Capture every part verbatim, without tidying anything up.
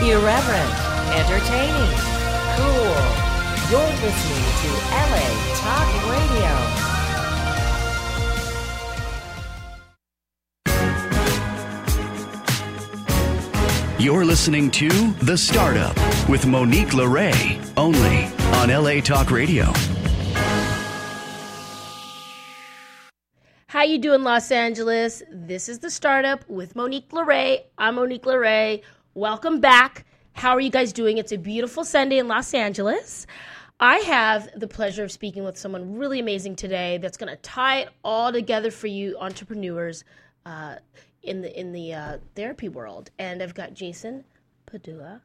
Irreverent, entertaining, cool. You're listening to L A Talk Radio. You're listening to The Startup with Monique LeRae, only on L A Talk Radio. How you doing, Los Angeles? This is The Startup with Monique LeRae. I'm Monique LeRae. Welcome back. How are you guys doing? It's a beautiful Sunday in Los Angeles. I have the pleasure of speaking with someone really amazing today that's going to tie it all together for you entrepreneurs uh, in the in the uh, therapy world. And I've got Jason Padula.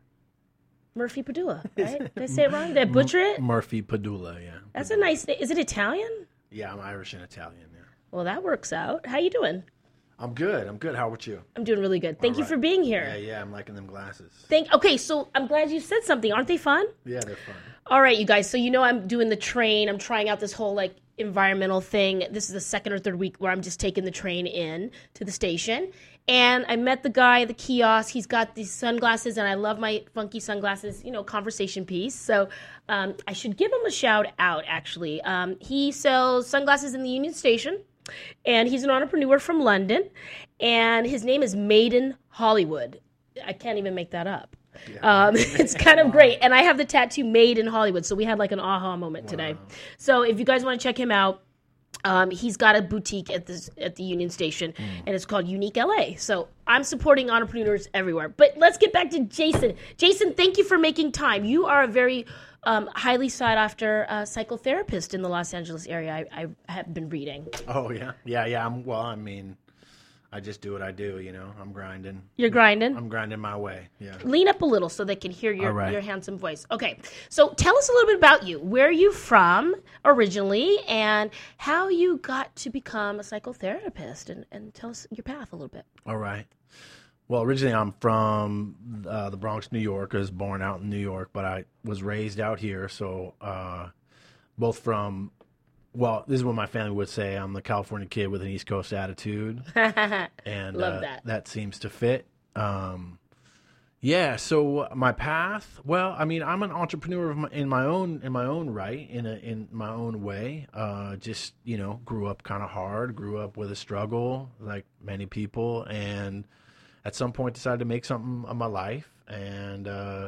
Murphy Padula, right? Did I say it wrong? Did I butcher it? Murphy Padula, yeah. That's a nice name. Is it Italian? Yeah, I'm Irish and Italian, yeah. Well, that works out. How you doing? I'm good. I'm good. How about you? I'm doing really good. Thank All you right. for being here. Yeah, yeah. I'm liking them glasses. Thank. Okay, so I'm glad you said something. Aren't they fun? Yeah, they're fun. All right, you guys. So you know I'm doing the train. I'm trying out this whole like environmental thing. This is the second or third week where I'm just taking the train in to the station. And I met the guy at the kiosk. He's got these sunglasses, and I love my funky sunglasses, you know, conversation piece. So um, I should give him a shout out, actually. Um, he sells sunglasses in the Union Station, and he's an entrepreneur from London, and his name is Maiden Hollywood. I can't even make that up. Yeah. Um, it's kind of great. And I have the tattoo Made in Hollywood, so we had like an aha moment Wow. today. So if you guys want to check him out, Um, he's got a boutique at this at the Union Station, mm. and it's called Unique L A. So I'm supporting entrepreneurs everywhere. But let's get back to Jason. Jason, thank you for making time. You are a very um, highly sought after uh, psychotherapist in the Los Angeles area. I, I have been reading. Oh yeah, yeah, yeah. I'm, well, I mean, I just do what I do. You know, I'm grinding. You're grinding. I'm grinding my way. Yeah. Lean up a little so they can hear your All right. your handsome voice. Okay, so tell us a little bit about you. Where are you from originally, and how you got to become a psychotherapist, and, and tell us your path a little bit. All right. Well, originally I'm from uh, the Bronx, New York. I was born out in New York, but I was raised out here. So uh, both from, well, this is what my family would say. I'm the California kid with an East Coast attitude. and Love uh, that. That seems to fit. Um, yeah. So my path, well, I mean, I'm an entrepreneur of my, in my own in my own right, in a, in my own way. Uh, just you know, grew up kind of hard. Grew up with a struggle, like many people, and at some point decided to make something of my life, and uh,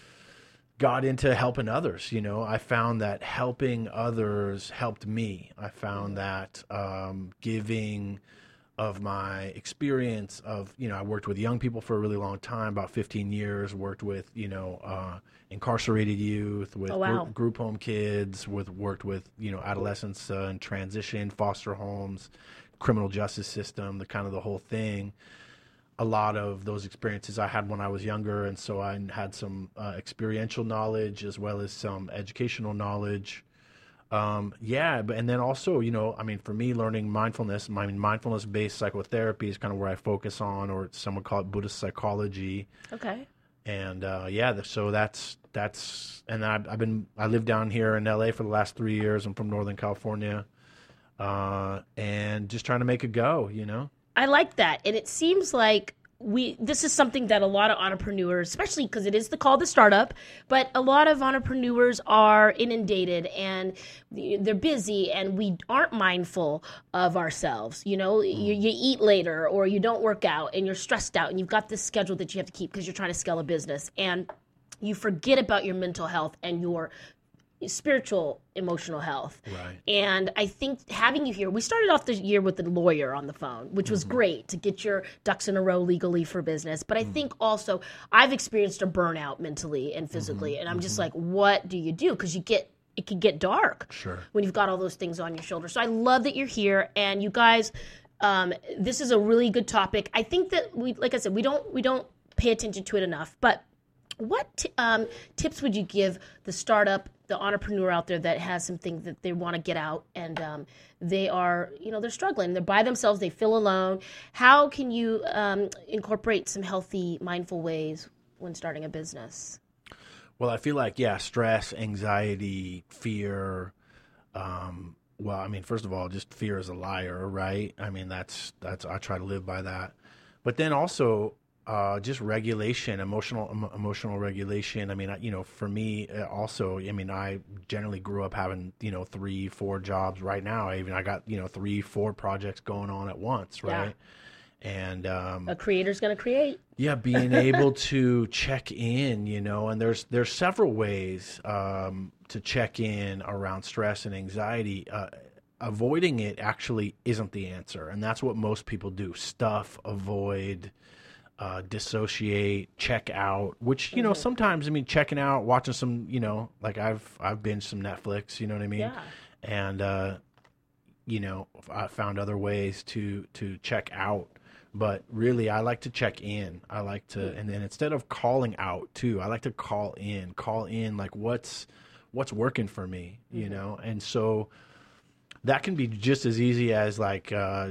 got into helping others. You know, I found that helping others helped me. I found that um, giving of my experience of, you know, I worked with young people for a really long time, about fifteen years, worked with, you know, uh, incarcerated youth, with Oh, wow. group, group home kids, with worked with, you know, adolescents uh, in transition, foster homes, criminal justice system, the kind of the whole thing. A lot of those experiences I had when I was younger, and so I had some uh, experiential knowledge as well as some educational knowledge. Um, yeah, but and then also, you know, I mean, for me, learning mindfulness, I mean, mindfulness-based psychotherapy is kind of where I focus on, or some would call it Buddhist psychology. Okay. And uh, yeah, so that's that's, and I've, I've been, I live down here in L A for the last three years. I'm from Northern California, uh, and just trying to make it go, you know. I like that. And it seems like we this is something that a lot of entrepreneurs, especially because it is the call the startup, but a lot of entrepreneurs are inundated and they're busy, and we aren't mindful of ourselves. You know, mm. you, you eat later, or you don't work out, and you're stressed out, and you've got this schedule that you have to keep because you're trying to scale a business, and you forget about your mental health and your spiritual, emotional health. Right. And I think having you here, we started off the year with a lawyer on the phone, which was mm-hmm. great to get your ducks in a row legally for business. But I mm-hmm. think also I've experienced a burnout mentally and physically. Mm-hmm. And I'm mm-hmm. just like, what do you do? Because you get, it can get dark sure. when you've got all those things on your shoulders. So I love that you're here. And you guys, um, this is a really good topic. I think that we, like I said, we don't, we don't pay attention to it enough, but what t- um, tips would you give the startup, the entrepreneur out there that has something that they want to get out, and um, they are, you know, they're struggling, they're by themselves, they feel alone? How can you um, incorporate some healthy, mindful ways when starting a business? Well, I feel like, yeah, stress, anxiety, fear. Um, well, I mean, first of all, just fear is a liar, right? I mean, that's that's I try to live by that. But then also, uh, just regulation, emotional em- emotional regulation. I mean, I- you know, for me uh, also, I mean, I generally grew up having, you know, three, four jobs. Right now, I even I got, you know, three, four projects going on at once, right? And um, A creator's going to create. yeah, being able to check in, you know, and there's there's several ways um, to check in around stress and anxiety. Uh, avoiding it actually isn't the answer, and that's what most people do: stuff, avoid, uh, dissociate, check out. Which, you know, Mm-hmm. sometimes, I mean, checking out, watching some, you know, like I've I've binged some Netflix, you know what I mean? Yeah. And uh, you know, I found other ways to to check out. But really, I like to check in. I like to, and then instead of calling out too, I like to call in. Call in, like what's what's working for me, you know. And so that can be just as easy as like uh,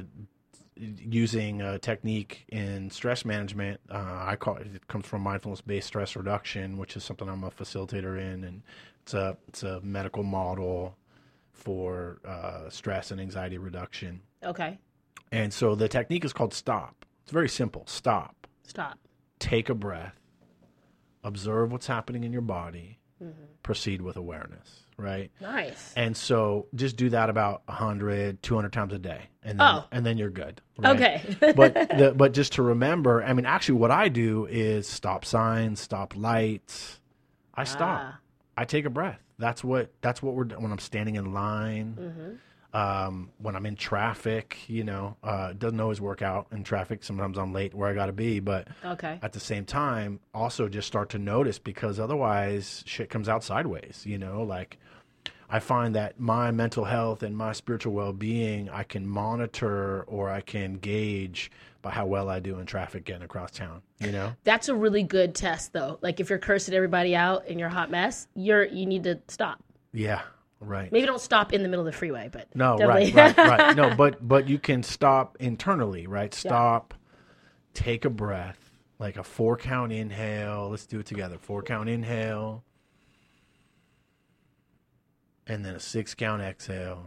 using a technique in stress management. Uh, I call it, it comes from mindfulness-based stress reduction, which is something I'm a facilitator in, and it's a it's a medical model for uh, stress and anxiety reduction. Okay. And so the technique is called stop. It's very simple. Stop. Stop. Take a breath. Observe what's happening in your body. Mm-hmm. Proceed with awareness, right? Nice. And so just do that about one hundred, two hundred times a day. And then, Oh. and then you're good. Right? Okay. but the, but just to remember, I mean, actually what I do is stop signs, stop lights. I stop. Ah. I take a breath. That's what that's what we're when I'm standing in line. Mm-hmm. Um, when I'm in traffic, you know, uh, it doesn't always work out in traffic. Sometimes I'm late where I got to be, but Okay. at the same time, also just start to notice, because otherwise shit comes out sideways, you know, like I find that my mental health and my spiritual well-being, I can monitor or I can gauge by how well I do in traffic getting across town, you know? That's a really good test, though. Like if you're cursing everybody out and you're a hot mess, you're you need to stop. Yeah. Right. Maybe don't stop in the middle of the freeway, but No, definitely. right, right, right. No, but but you can stop internally, right? Stop, take a breath, like a four count inhale. Let's do it together. Four count inhale, and then a six count exhale.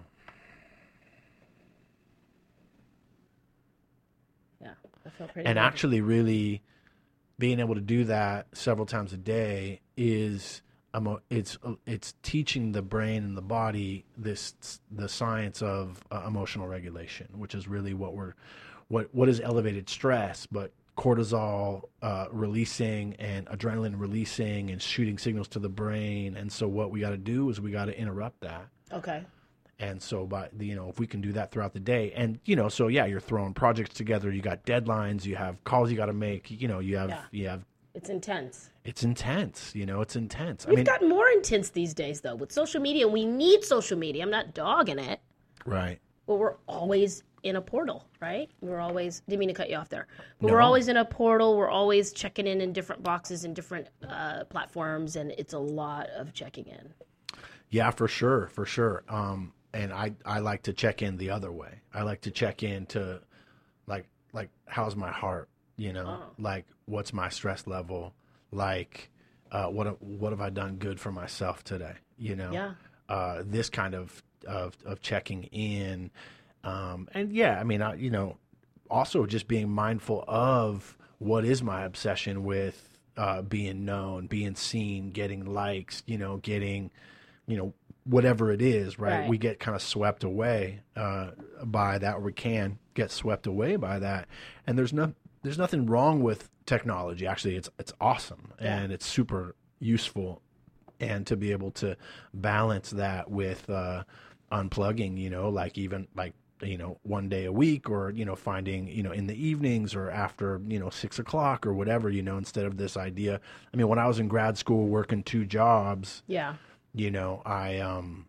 Yeah, I feel pretty. And good. actually, really being able to do that several times a day is. Emo- it's it's teaching the brain and the body this the science of uh, emotional regulation, which is really what we're what what is elevated stress, but cortisol uh, releasing and adrenaline releasing and shooting signals to the brain. And so what we got to do is we got to interrupt that. Okay. And so by the, you know, if we can do that throughout the day, and you know, so yeah, you're throwing projects together, you got deadlines, you have calls you got to make, you know, you have Yeah. you have It's intense. it's intense, you know, it's intense. We've I mean, gotten more intense these days, though, with social media. And we need social media. I'm not dogging it, right. but we're always in a portal, right? We're always, didn't mean to cut you off there, but No. we're always in a portal. We're always checking in in different boxes and different uh, platforms, and it's a lot of checking in. Yeah, for sure, for sure. Um, and I, I like to check in the other way. I like to check in to, like, like how's my heart? You know, Oh. like what's my stress level? Like, uh, what what have I done good for myself today? You know, Yeah. uh, this kind of of of checking in, um, and yeah, I mean, I, you know, also just being mindful of what is my obsession with uh, being known, being seen, getting likes, you know, getting, you know, whatever it is, right? Right. We get kind of swept away uh, by that, or we can get swept away by that. And there's no, there's nothing wrong with technology. Actually, it's it's awesome Yeah. and it's super useful. And to be able to balance that with uh, unplugging, you know, like even like, you know, one day a week, or, you know, finding, you know, in the evenings or after, you know, six o'clock or whatever, you know, instead of this idea. I mean, when I was in grad school working two jobs, Yeah. you know, I, um,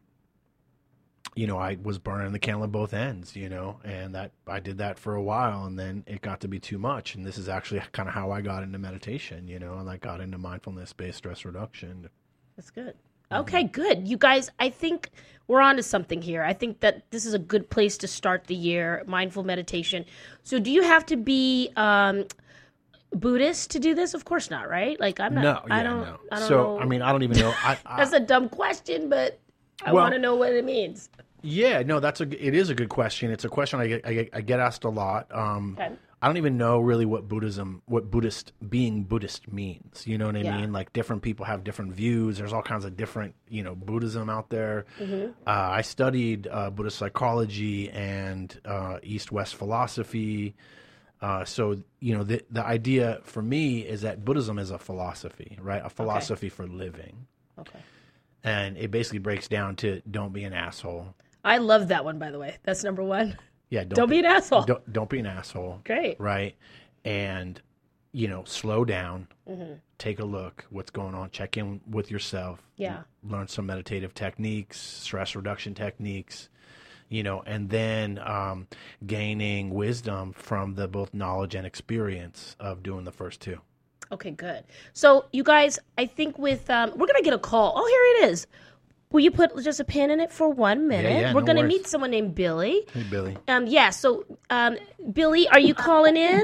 you know, I was burning the candle at both ends, you know, and that I did that for a while, and then it got to be too much. And this is actually kind of how I got into meditation, you know, and I got into mindfulness-based stress reduction. That's good. Okay, good. You guys, I think we're on to something here. I think that this is a good place to start the year, mindful meditation. So do you have to be um, Buddhist to do this? Of course not, right? Like I'm not. No, yeah, I don't, no. I don't so, know. I mean, I don't even know. I, I, That's a dumb question, but I Well- want to know what it means. yeah, no, that's a, it is a good question. It's a question I get, I get, I get asked a lot. Um, Okay. I don't even know really what Buddhism, what Buddhist, being Buddhist means. You know what I Yeah. mean? Like different people have different views. There's all kinds of different, you know, Buddhism out there. Mm-hmm. Uh, I studied uh, Buddhist psychology and uh, East-West philosophy. Uh, so, you know, the the idea for me is that Buddhism is a philosophy, right? A philosophy for living. Okay. And it basically breaks down to don't be an asshole. I love that one, by the way. That's number one. Yeah, don't, Don't be an asshole. Don't, don't be an asshole. Great. Right. And, you know, slow down, Mm-hmm. take a look, what's going on, check in with yourself. Yeah. Learn some meditative techniques, stress reduction techniques, you know, and then um, gaining wisdom from the both knowledge and experience of doing the first two. Okay, good. So, you guys, I think with, um, we're going to get a call. Oh, here it is. Will you put just a pin in it for one minute? yeah, we're no going to worries. meet someone named Billy. Hey, Billy. Um, yeah, so, um, Billy, are you calling in?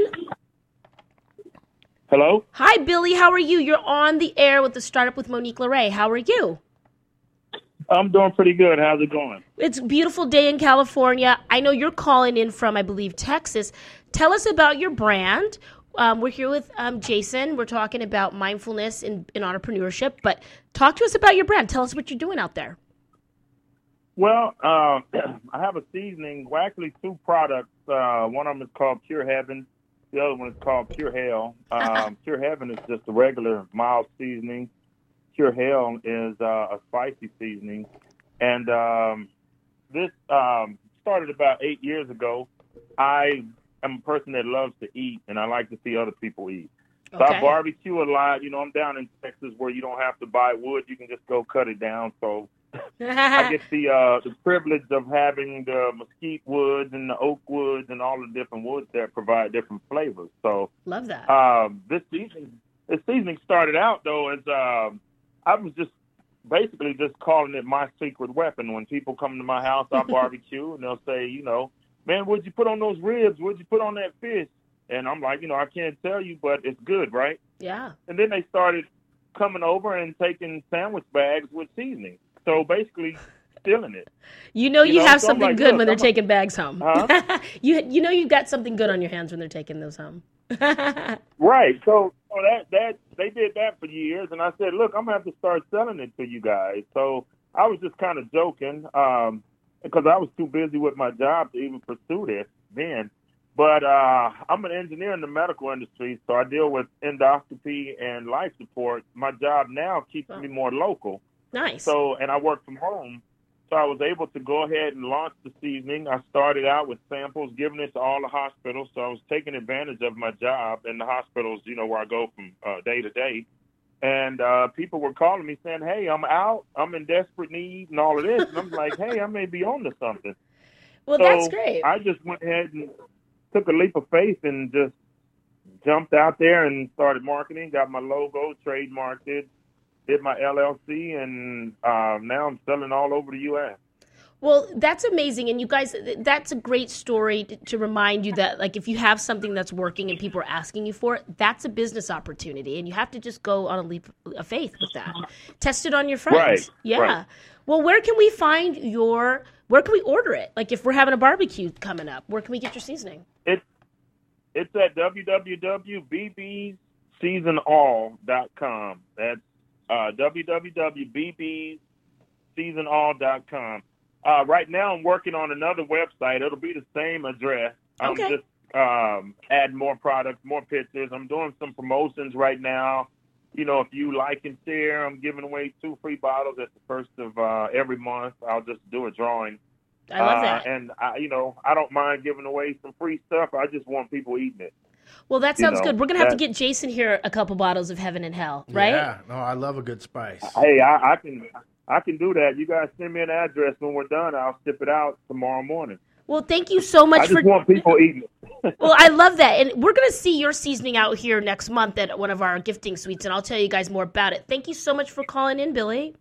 Hello? Hi, Billy. How are you? You're on the air with the Startup with Monique LeRae. How are you? I'm doing pretty good. How's it going? It's a beautiful day in California. I know you're calling in from, I believe, Texas. Tell us about your brand. Um, we're here with um, Jason. We're talking about mindfulness in, in entrepreneurship. But talk to us about your brand. Tell us what you're doing out there. Well, uh, I have a seasoning, well, actually two products. Uh, one of them is called Pure Heaven. The other one is called Pure Hell. Um, Pure Heaven is just a regular mild seasoning. Pure Hell is uh, a spicy seasoning. And um, this um, started about eight years ago. I am a person that loves to eat, and I like to see other people eat. So Okay. I barbecue a lot. You know, I'm down in Texas where you don't have to buy wood. You can just go cut it down. So I get the uh, the privilege of having the mesquite woods and the oak woods and all the different woods that provide different flavors. So Love that. um, this seasoning, this seasoning started out though as um, I was just basically just calling it my secret weapon. When people come to my house, I barbecue and they'll say, you know, man, what'd you put on those ribs? What'd you put on that fish? And I'm like, you know, I can't tell you, but it's good, right? Yeah. And then they started coming over and taking sandwich bags with seasoning. So basically stealing it. You know you, You know, have so I'm something like, good look, when they're I'm a- taking bags home. Huh? you you know you've got something good on your hands when they're taking those home. Right. So, so that that they did that for years, and I said, look, I'm gonna have to start selling it to you guys. So I was just kind of joking um, because I was too busy with my job to even pursue this then. But uh, I'm an engineer in the medical industry, so I deal with endoscopy and life support. My job now keeps Wow. me more local. Nice. So, and I work from home. So I was able to go ahead and launch the seasoning. I started out with samples, giving it to all the hospitals. So I was taking advantage of my job in the hospitals, you know, where I go from uh, day to day. And uh, people were calling me saying, hey, I'm out. I'm in desperate need and all of this. And I'm like, hey, I may be on to something. well, so that's great. I just went ahead and took a leap of faith and just jumped out there and started marketing, got my logo, trademarked it, did my L L C, and uh, now I'm selling all over the U S Well, that's amazing. And you guys, th- that's a great story to, to remind you that, like, if you have something that's working and people are asking you for it, that's a business opportunity. And you have to just go on a leap of faith with that. Test it on your friends. Right, Yeah. right. Well, where can we find your, where can we order it? Like, if we're having a barbecue coming up, where can we get your seasoning? It, it's at w w w dot b b season all dot com. That's uh, w w w dot b b season all dot com. Uh, right now, I'm working on another website. It'll be the same address. I'm Okay. just um, adding more products, more pictures. I'm doing some promotions right now. You know, if you like and share, I'm giving away two free bottles at the first of uh, every month. I'll just do a drawing. I love Uh, that. and, I, you know, I don't mind giving away some free stuff. I just want people eating it. Well, that you sounds know, good. We're going to have to that- get Jason here a couple bottles of Heaven and Hell, right? Yeah. No, I love a good spice. Hey, I, I can I can do that. You guys send me an address when we're done. I'll ship it out tomorrow morning. Well, thank you so much I just for. want people eating it. Well, I love that. And we're going to see your seasoning out here next month at one of our gifting suites, and I'll tell you guys more about it. Thank you so much for calling in, Billy.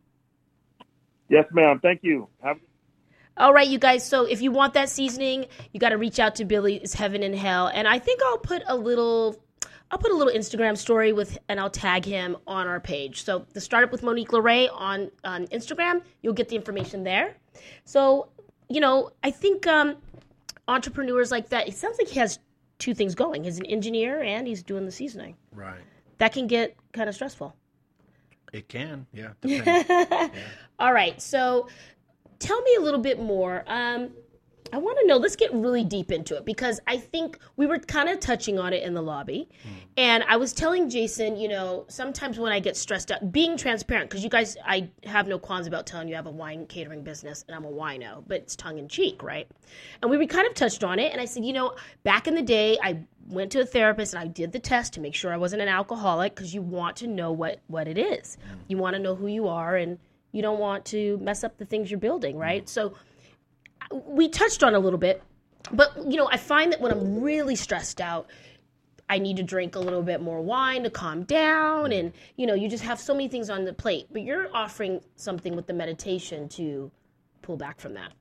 Yes, ma'am. Thank you. Have- All right, you guys. So if you want that seasoning, you got to reach out to Billy's Heaven and Hell. And I think I'll put a little, I'll put a little Instagram story with, and I'll tag him on our page. So the Startup with Monique LeRae on, on Instagram, you'll get the information there. So, you know, I think um, entrepreneurs like that, it sounds like he has two things going. He's an engineer and he's doing the seasoning. Right. That can get kind of stressful. It can, yeah. Depends. yeah. All right, so tell me a little bit more. Um, I want to know, let's get really deep into it, because I think we were kind of touching on it in the lobby. Mm. And I was telling Jason, you know, sometimes when I get stressed out, being transparent, because you guys, I have no qualms about telling you I have a wine catering business and I'm a wino, but it's tongue in cheek, right? And we kind of touched on it. And I said, you know, back in the day, I went to a therapist and I did the test to make sure I wasn't an alcoholic, because you want to know what, what it is. Mm. You want to know who you are, and you don't want to mess up the things you're building, right? Mm. So we touched on a little bit, but, you know, I find that when I'm really stressed out, I need to drink a little bit more wine to calm down. And, you know, you just have so many things on the plate. But you're offering something with the meditation to pull back from that.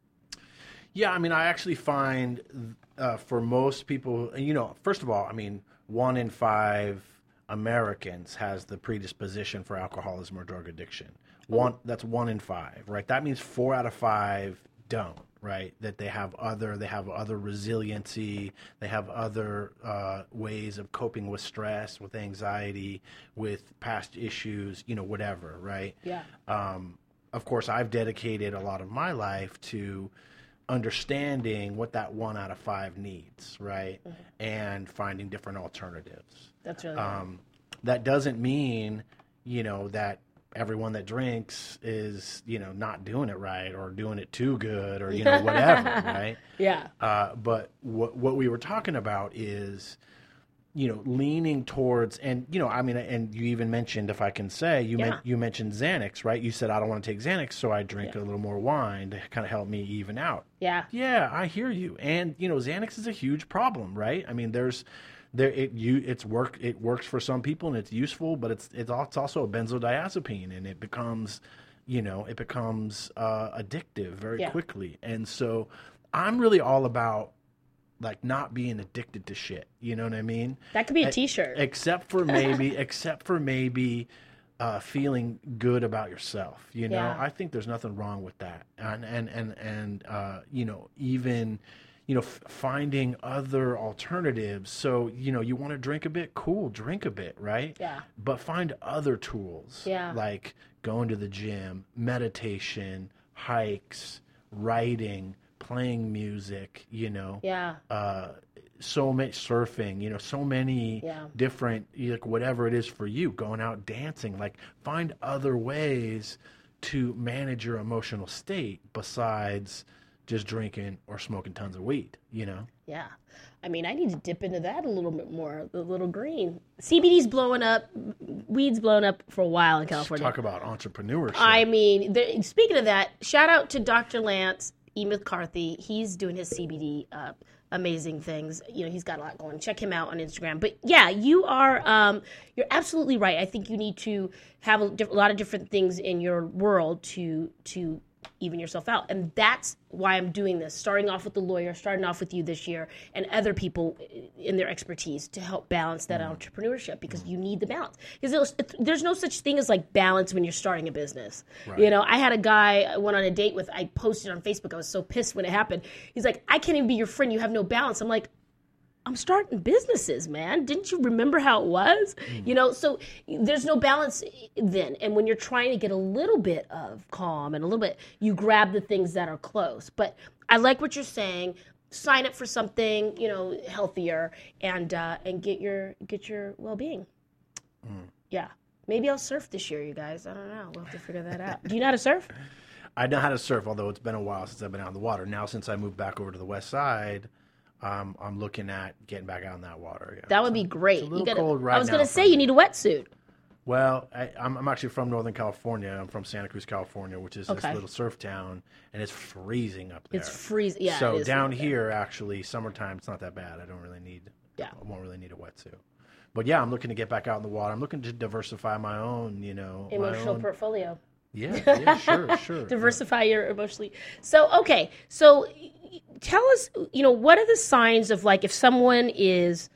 Yeah, I mean, I actually find uh, for most people, you know, first of all, I mean, one in five Americans has the predisposition for alcoholism or drug addiction. One, that's one in five, right? That means four out of five don't, right? That they have other, they have other resiliency, they have other uh, ways of coping with stress, with anxiety, with past issues, you know, whatever, right? Yeah. Um, of course, I've dedicated a lot of my life to understanding what that one out of five needs, right? Mm-hmm. And finding different alternatives. That's really um, that doesn't mean, you know, that everyone that drinks is, you know, not doing it right or doing it too good or, you know, whatever, right? Yeah. Uh, but what what we were talking about is, you know, leaning towards, and, you know, I mean, and you even mentioned, if I can say, you yeah. men- you mentioned Xanax, right? You said, I don't want to take Xanax, so I drink yeah. a little more wine to kind of help me even out. Yeah. Yeah, I hear you. And, you know, Xanax is a huge problem, right? I mean, there's, there, it, you, it's work, it works for some people and it's useful, but it's, it's also a benzodiazepine, and it becomes, you know, it becomes uh, addictive very yeah. quickly. And so I'm really all about, like, not being addicted to shit. You know what I mean? That could be a t-shirt. Except for maybe, except for maybe uh, feeling good about yourself. You know, yeah. I think there's nothing wrong with that. And, and, and, and uh, you know, even, you know, f- finding other alternatives. So, you know, you want to drink a bit, cool, drink a bit, right? Yeah. But find other tools. Yeah. Like going to the gym, meditation, hikes, writing, playing music, you know, yeah, uh, so much surfing, you know, so many yeah. different, like, whatever it is for you, going out dancing, like, find other ways to manage your emotional state besides just drinking or smoking tons of weed, you know? Yeah. I mean, I need to dip into that a little bit more, the little green. C B D's blowing up, weed's blowing up for a while in California. Talk about entrepreneurship. I mean, the, speaking of that, shout out to Doctor Lance E. McCarthy. He's doing his C B D uh, amazing things. You know, he's got a lot going. Check him out on Instagram. But yeah, you are, um, you're absolutely right. I think you need to have a, diff- a lot of different things in your world to to even yourself out. And that's why I'm doing this, starting off with the lawyer, starting off with you this year, and other people in their expertise to help balance that mm. entrepreneurship, because you need the balance. Because there's no such thing as, like, balance when you're starting a business. Right. You know, I had a guy I went on a date with, I posted on Facebook, I was so pissed when it happened. He's like, I can't even be your friend, you have no balance. I'm like, I'm starting businesses, man. Didn't you remember how it was? Mm. You know, so there's no balance then. And when you're trying to get a little bit of calm and a little bit, you grab the things that are close. But I like what you're saying. Sign up for something, you know, healthier, and uh, and get your get your well-being. Mm. Yeah. Maybe I'll surf this year, you guys. I don't know. We'll have to figure that out. Do you know how to surf? I know how to surf, although it's been a while since I've been out on the water. Now, since I moved back over to the west side, Um, I'm looking at getting back out in that water. Yeah. That would so, be great. It's a little you gotta, cold right I was going to say, you need a wetsuit. Well, I, I'm, I'm actually from Northern California. I'm from Santa Cruz, California, which is okay. this little surf town, and it's freezing up there. It's freezing. Yeah. So it is down freezing. here, actually, summertime, it's not that bad. I don't really need. Yeah. I won't really need a wetsuit. But yeah, I'm looking to get back out in the water. I'm looking to diversify my own, you know, emotional my own... portfolio. Yeah. Yeah. Sure. Sure. Diversify your emotionally. So okay. So tell us, you know, what are the signs of, like, if someone is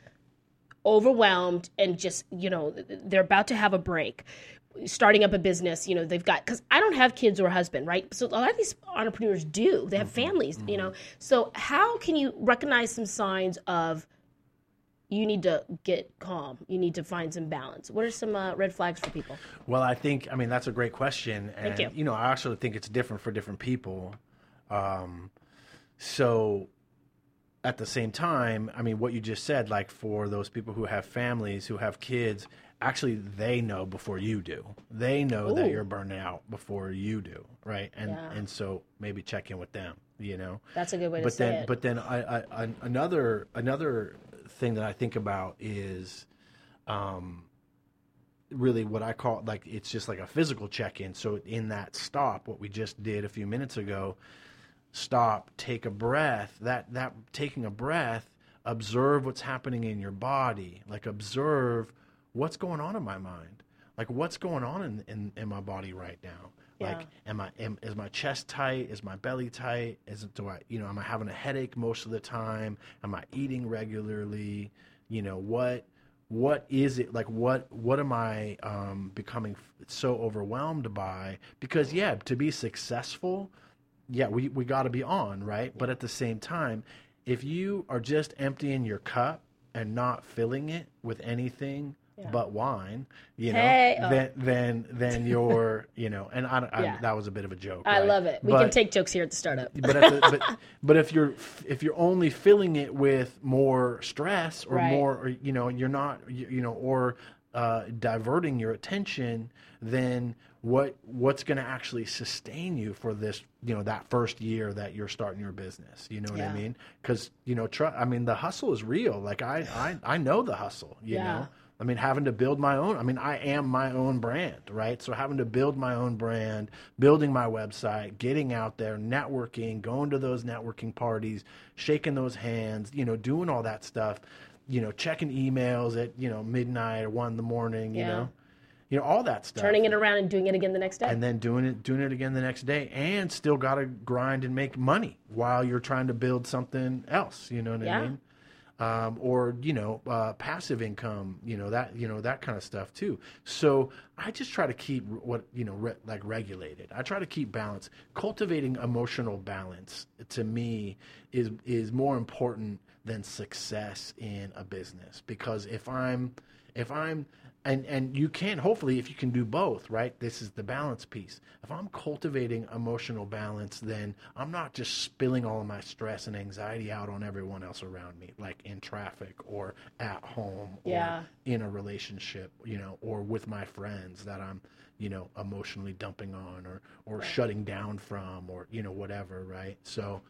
overwhelmed and just, you know, they're about to have a break, starting up a business, you know, they've got, because I don't have kids or a husband, right? So a lot of these entrepreneurs do. They have families, mm-hmm. you know. So how can you recognize some signs of you need to get calm. You need to find some balance. What are some uh, red flags for people? Well, I think, I mean, that's a great question. And, Thank you. you know, I actually think it's different for different people. Um, so at the same time, I mean, what you just said, like for those people who have families, who have kids, actually they know before you do. They know Ooh. that you're burning out before you do, right? And Yeah. and so maybe check in with them, you know. That's a good way to but say then, it. But then I, I, I, another another thing that I think about is um, really what I call, like, it's just like a physical check-in. So in that stop, what we just did a few minutes ago, stop, take a breath, that, that taking a breath, observe what's happening in your body, like observe what's going on in my mind, like what's going on in, in, in my body right now. Yeah. Like, am I, am, is my chest tight? Is my belly tight? Is it, do I, you know, am I having a headache most of the time? Am I eating regularly? You know, what, what is it, like, what, what am I um, becoming so overwhelmed by? Because, yeah, to be successful, yeah, we, we got to be on, right? But at the same time, if you are just emptying your cup and not filling it with anything Yeah. but wine, you know, Hey, oh. then then then you're, you know, and I, I Yeah. that was a bit of a joke. I right? love it. We but, can take jokes here at the startup. but, at the, but but if you're if you're only filling it with more stress or Right. more, or, you know, you're not, you, you know, or uh, diverting your attention, then what what's going to actually sustain you for this, you know, that first year that you're starting your business? You know what Yeah. I mean? Because, you know, tr- I mean, the hustle is real. Like I I, I know the hustle. You Yeah. know. I mean, having to build my own, I mean, I am my own brand, right? So having to build my own brand, building my website, getting out there, networking, going to those networking parties, shaking those hands, you know, doing all that stuff, you know, checking emails at, you know, midnight or one in the morning, you Yeah. know, you know, all that stuff. Turning it around and doing it again the next day. And then doing it, doing it again the next day, and still got to grind and make money while you're trying to build something else, you know what Yeah. I mean? Um, or, you know, uh, passive income, you know, that, you know, that kind of stuff too. So I just try to keep what, you know, re- like regulated. I try to keep balance. Cultivating emotional balance to me is, is more important than success in a business, because if I'm, if I'm, and, and you can, hopefully, if you can do both, right? This is the balance piece. If I'm cultivating emotional balance, then I'm not just spilling all of my stress and anxiety out on everyone else around me, like in traffic or at home Yeah. or in a relationship, you know, or with my friends that I'm, you know, emotionally dumping on or, or shutting down from, or, you know, whatever, right? So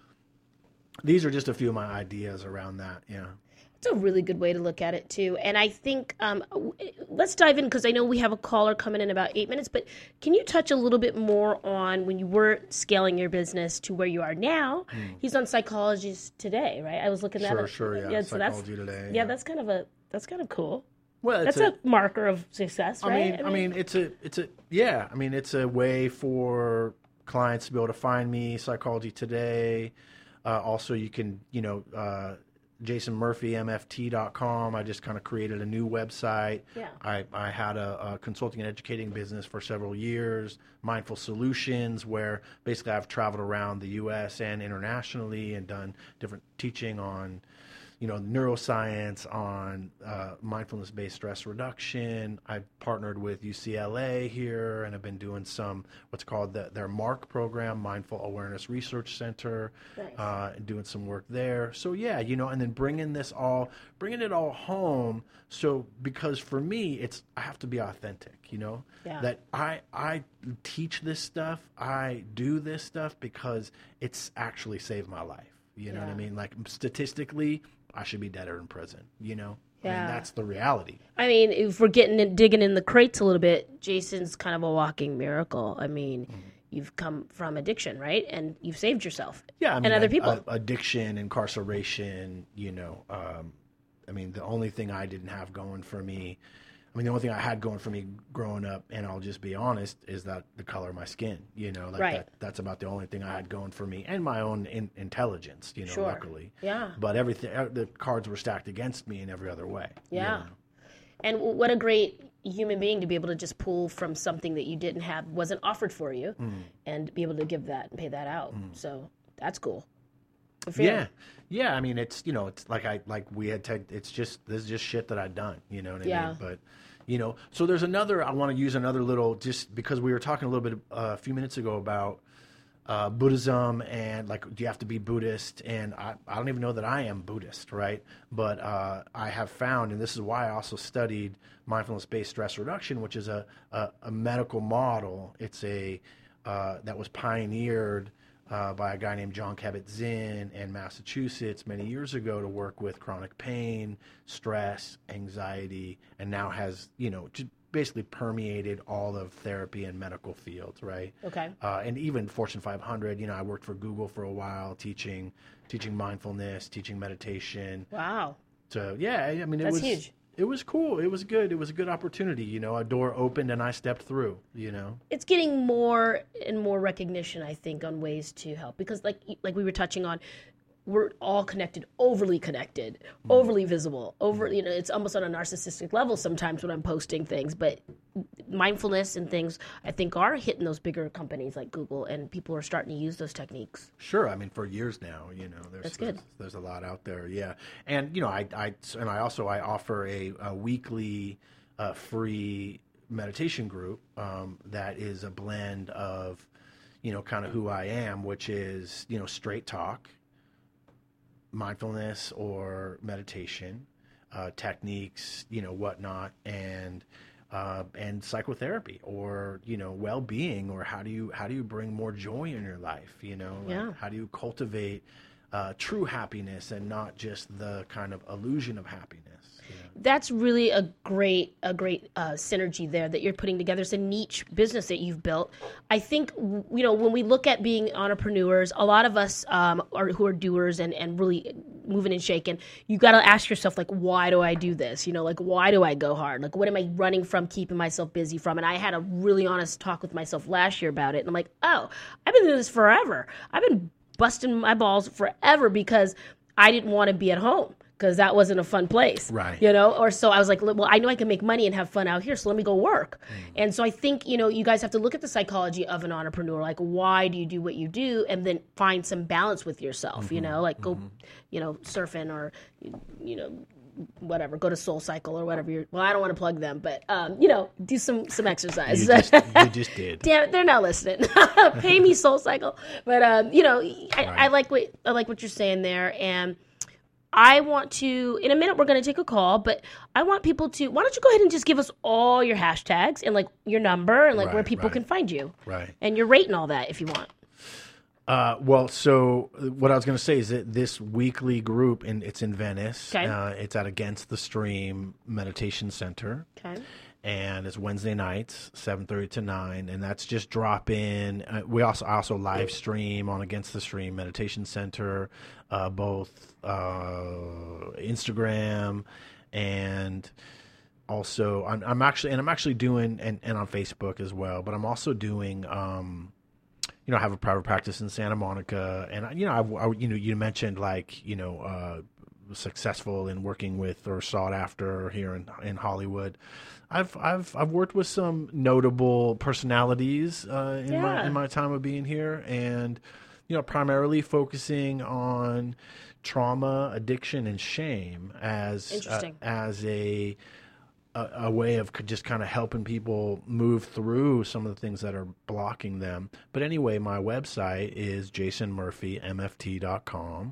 these are just a few of my ideas around that, yeah. It's a really good way to look at it too. And I think um, w- let's dive in, because I know we have a caller coming in about eight minutes. But can you touch a little bit more on when you were scaling your business to where you are now? He's on Psychologist Today, right? I was looking at Sure, it. sure, yeah. so that's, Psychology Today, Yeah, yeah. that's kind of a that's kind of cool. Well, it's That's a, marker of success, I right? mean, I mean, it's a, it's a, yeah. I mean, it's a way for clients to be able to find me. Psychology Today. Uh, also, you can, you know, uh, Jason Murphy M F T dot com. I just kind of created a new website. Yeah. I, I had a, a consulting and educating business for several years, Mindful Solutions, where basically I've traveled around the U S and internationally and done different teaching on, you know, neuroscience, on uh, mindfulness-based stress reduction. I've partnered with U C L A here, and I've been doing some what's called the, their MARC program, Mindful Awareness Research Center, Nice. uh, and doing some work there. So yeah, you know, and then bringing this all, bringing it all home. So because for me, it's I have to be authentic, you know, Yeah. that I I teach this stuff, I do this stuff because it's actually saved my life. You know what I Yeah. mean? Like statistically, I should be dead or in prison, you know? I Yeah. mean, that's the reality. I mean, if we're getting in, digging in the crates a little bit, Jason's kind of a walking miracle. I mean, Mm-hmm. you've come from addiction, right? And you've saved yourself. Yeah, I mean, and other ad- people. uh, addiction, incarceration, you know, um, I mean, the only thing I didn't have going for me, I mean, the only thing I had going for me growing up, and I'll just be honest, is that the color of my skin, you know, like Right. that, that's about the only thing I had going for me, and my own in, intelligence, you know, Sure. luckily. Yeah. But everything, uh, the cards were stacked against me in every other way. you Yeah. know? And w- what a great human being to be able to just pull from something that you didn't have, wasn't offered for you, Mm. and be able to give that and pay that out. So that's cool. Good for you. Yeah. Yeah, I mean, it's, you know, it's like I, like we had, t- it's just, this is just shit that I've done, you know what I Yeah. mean? But, you know, so there's another, I want to use another little, just because we were talking a little bit uh, a few minutes ago about uh, Buddhism and like, do you have to be Buddhist? And I, I don't even know that I am Buddhist, right? But uh, I have found, and this is why I also studied mindfulness-based stress reduction, which is a, a, a medical model. It's a, uh, that was pioneered Uh, by a guy named John Kabat-Zinn in Massachusetts many years ago to work with chronic pain, stress, anxiety, and now has, you know, just basically permeated all of therapy and medical fields, right? Okay. Uh, and even Fortune five hundred, you know, I worked for Google for a while teaching teaching mindfulness, teaching meditation. Wow. So, yeah, I mean, it That's was huge. It was cool. It was good. It was a good opportunity, you know, a door opened and I stepped through, you know. It's getting more and more recognition, I think, on ways to help because, like, like we were touching on, we're all connected, overly connected, mm. overly visible, over. You know, it's almost on a narcissistic level sometimes when I'm posting things. But mindfulness and things, I think, are hitting those bigger companies like Google, and people are starting to use those techniques. Sure, I mean, for years now, you know, there's That's good. There's, there's a lot out there, yeah. And you know, I, I and I also I offer a, a weekly uh, free meditation group um, that is a blend of, you know, kind of who I am, which is, you know, straight talk, mindfulness or meditation uh, techniques, you know, whatnot, and uh, and psychotherapy or, you know, well-being, or how do you how do you bring more joy in your life, you know, like Yeah. how do you cultivate uh, true happiness and not just the kind of illusion of happiness. You know? That's really a great a great uh, synergy there that you're putting together. It's a niche business that you've built. I think, you know, when we look at being entrepreneurs, a lot of us um, are who are doers and, and really moving and shaking, you got to ask yourself, like, why do I do this? You know, like, why do I go hard? Like, what am I running from, keeping myself busy from? And I had a really honest talk with myself last year about it. And I'm like, oh, I've been doing this forever. I've been busting my balls forever because I didn't want to be at home, because that wasn't a fun place, Right. you know? Or so I was like, well, I know I can make money and have fun out here, so let me go work. Mm. And so I think, you know, you guys have to look at the psychology of an entrepreneur. Like, why do you do what you do? And then find some balance with yourself, Mm-hmm. you know? Like, go, you know, surfing or, you know, whatever, go to Soul Cycle or whatever you're, well, I don't want to plug them, but, um, you know, do some, some exercise. You just, you just did. Damn it, they're not listening. Pay me, Soul Cycle. But, um, you know, I, Right. I like what, I like what you're saying there. And I want to, in a minute, we're going to take a call, but I want people to, why don't you go ahead and just give us all your hashtags and like your number and like Right, where people right. can find you. Right. And your rate and all that if you want. Uh, well, so what I was going to say is that this weekly group, and it's in Venice. Okay. Uh, it's at Against the Stream Meditation Center. Okay. And it's Wednesday nights, seven thirty to nine, and that's just drop in. Uh, we also I also live stream on Against the Stream Meditation Center, uh, both uh, Instagram and also I'm, I'm actually and I'm actually doing and, and on Facebook as well. But I'm also doing. Um, You know, I have a private practice in Santa Monica, and you know, I, I you know, you mentioned like you know, uh, successful in working with or sought after here in in Hollywood. I've I've I've worked with some notable personalities uh, in my Yeah. in my time of being here, and you know, primarily focusing on trauma, addiction, and shame as uh, Interesting. as a A, a way of c- just kind of helping people move through some of the things that are blocking them. But anyway, my website is jason murphy m f t dot com.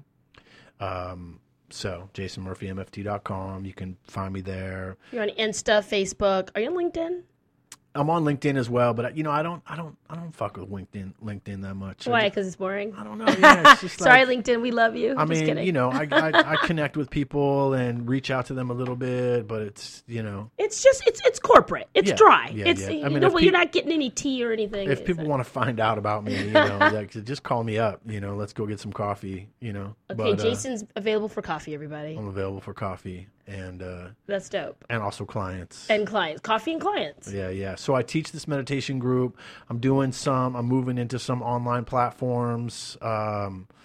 Um, so jason murphy m f t dot com. You can find me there. You're on Insta, Facebook. Are you on LinkedIn? I'm on LinkedIn as well, but you know, I don't, I don't, I don't fuck with LinkedIn, LinkedIn that much. I Why? just- Because it's boring? I don't know. Yeah, it's just Sorry, like, LinkedIn. We love you. I Just mean, kidding. you know, I, I I connect with people and reach out to them a little bit, but it's you know. It's just, it's it's corporate. It's Yeah, dry. yeah, it's, yeah. I you mean, know, if well, pe- you're not getting any tea or anything. If It's people not- want to find out about me, you know, like, just call me up. You know, let's go get some coffee. You know. Okay, But, uh, Jason's available for coffee, everybody. I'm available for coffee and uh, That's dope. and also clients. And clients. Coffee and clients. Yeah, yeah. So I teach this meditation group. I'm doing some. I'm moving into some online platforms. Um,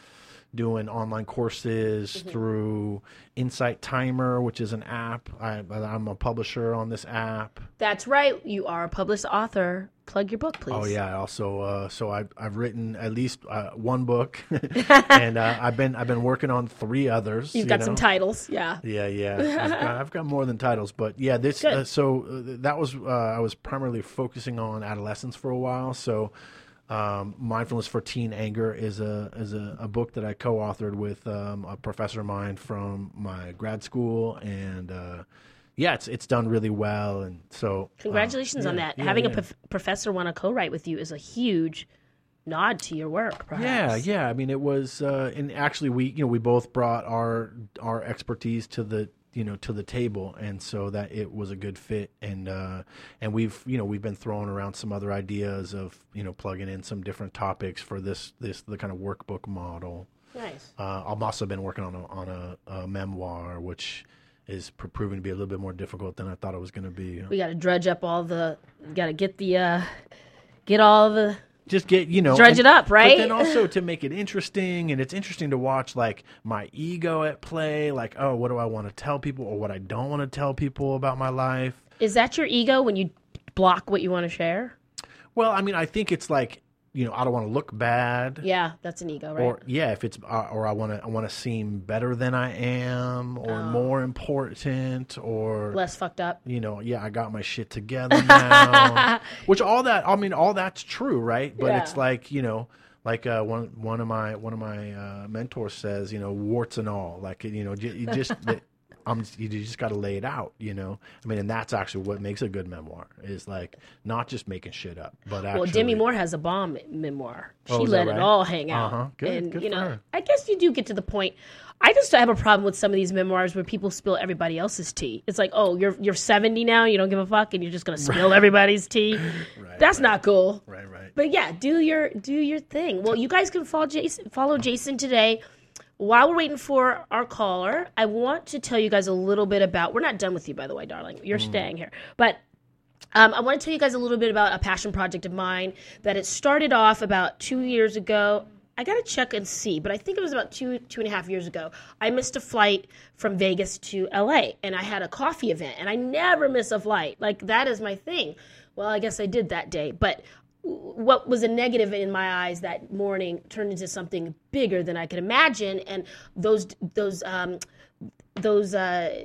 doing online courses Mm-hmm. through Insight Timer, which is an app. I, I'm a publisher on this app. That's right. You are a published author. Plug your book, please. Oh yeah, I also uh, so I've I've written at least uh, one book, and uh, I've been I've been working on three others. You've you got know? some titles. Yeah. Yeah, yeah. I've got, I've got more than titles, but yeah, this. Good. Uh, so uh, that was uh, I was primarily focusing on adolescence for a while. So, um, Mindfulness for Teen Anger is a is a, a book that I co-authored with um, a professor of mine from my grad school, and uh, yeah, it's it's done really well, and so uh, Congratulations on yeah, that. yeah, Having yeah. a prof- professor want to co-write with you is a huge nod to your work, Yeah, perhaps. yeah. I mean, it was, uh, and actually, we, you know, we both brought our our expertise to the, you know, to the table, and so that it was a good fit. And uh, and we've, you know, we've been throwing around some other ideas of, you know, plugging in some different topics for this this the kind of workbook model. Nice. Uh, I've also been working on a on a, a memoir, which is pr- proving to be a little bit more difficult than I thought it was going to be. We got to dredge up all the, got to get the, uh, get all the, Just get, you know, Dredge it up, right? But then also to make it interesting, and it's interesting to watch like my ego at play, like, oh, what do I want to tell people, or what I don't want to tell people about my life. is that your ego when you block what you want to share? Well, I mean, I think it's like, you know, I don't want to look bad. Yeah, that's an ego, right? Or yeah, if it's uh, or I want to I want to seem better than I am, or more important, or Less fucked up. you know, yeah, I got my shit together now. Which all that, I mean, all that's true, right? But Yeah. it's like, you know, like uh, one one of my one of my uh, mentors says, you know, warts and all, like, you know, you, you just I'm you just got to lay it out, you know. I mean, and that's actually what makes a good memoir, is like not just making shit up, but actually. Well, Demi Moore has a bomb memoir. She Oh, is let that it right? all hang out. Uh-huh. Good, and good you for know, her. I guess you do get to the point. I just have a problem with some of these memoirs where people spill everybody else's tea. It's like, oh, you're you're seventy now, you don't give a fuck, and you're just gonna spill everybody's tea. Right, That's right. not cool. Right, right. But yeah, do your do your thing. Well, you guys can follow Jason, follow Jason today. While we're waiting for our caller, I want to tell you guys a little bit about. We're not done with you, by the way, darling. You're Mm. staying here, but um, I want to tell you guys a little bit about a passion project of mine that it started off about two years ago. I got to check and see, but I think it was about two, two and a half years ago. I missed a flight from Vegas to L A, and I had a coffee event, and I never miss a flight. Like, that is my thing. Well, I guess I did that day, but what was a negative in my eyes that morning turned into something bigger than I could imagine, and those those um, those uh,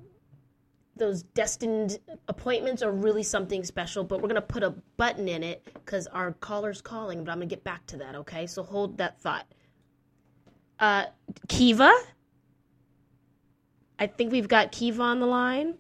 those destined appointments are really something special. But we're gonna put a button in it because our caller's calling. But I'm gonna get back to that. Okay, so hold that thought. Uh, Kiva, I think we've got Kiva on the line.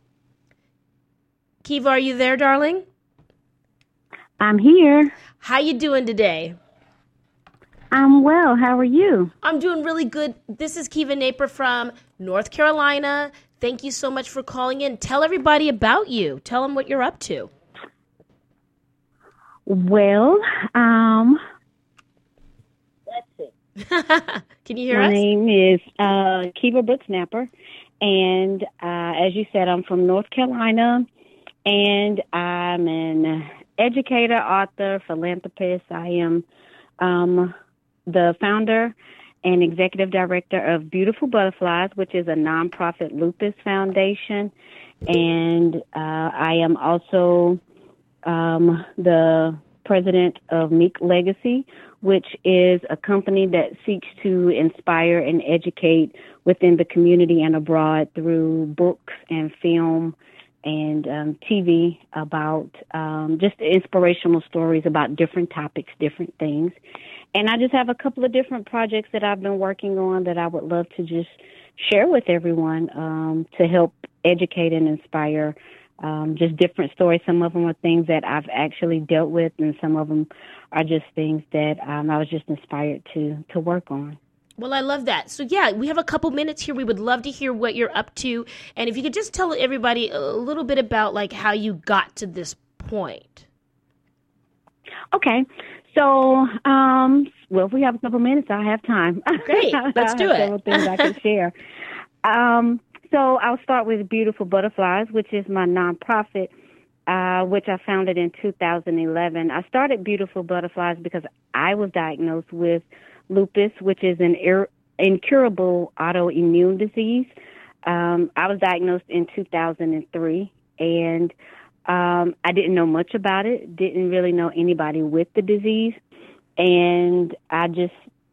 Kiva, are you there, darling? I'm here. How you doing today? I'm well. How are you? I'm doing really good. This is Kiva Naper from North Carolina. Thank you so much for calling in. Tell everybody about you. Tell them what you're up to. Well, um, Can you hear my us? name is uh, Kiva Brooks Napper, and uh, as you said, I'm from North Carolina, and I'm an educator, author, philanthropist. I am um, the founder and executive director of Beautiful Butterflies, which is a nonprofit lupus foundation, and uh, I am also um, the president of Meek Legacy, which is a company that seeks to inspire and educate within the community and abroad through books and film and um, T V about um, just inspirational stories about different topics, different things. And I just have a couple of different projects that I've been working on that I would love to just share with everyone um, to help educate and inspire um, just different stories. Some of them are things that I've actually dealt with, and some of them are just things that um, I was just inspired to to work on. Well, I love that. So, yeah, we have a couple minutes here. We would love to hear what you're up to. And if you could just tell everybody a little bit about, like, how you got to this point. Okay. So, um, well, if we have a couple minutes, I have time. Great. Let's do I have it. several things I can share. Um, so I'll start with Beautiful Butterflies, which is my nonprofit, uh, which I founded in two thousand eleven. I started Beautiful Butterflies because I was diagnosed with lupus, which is an ir- incurable autoimmune disease. Um, I was diagnosed in two thousand three, and um, I didn't know much about it, didn't really know anybody with the disease, and I just,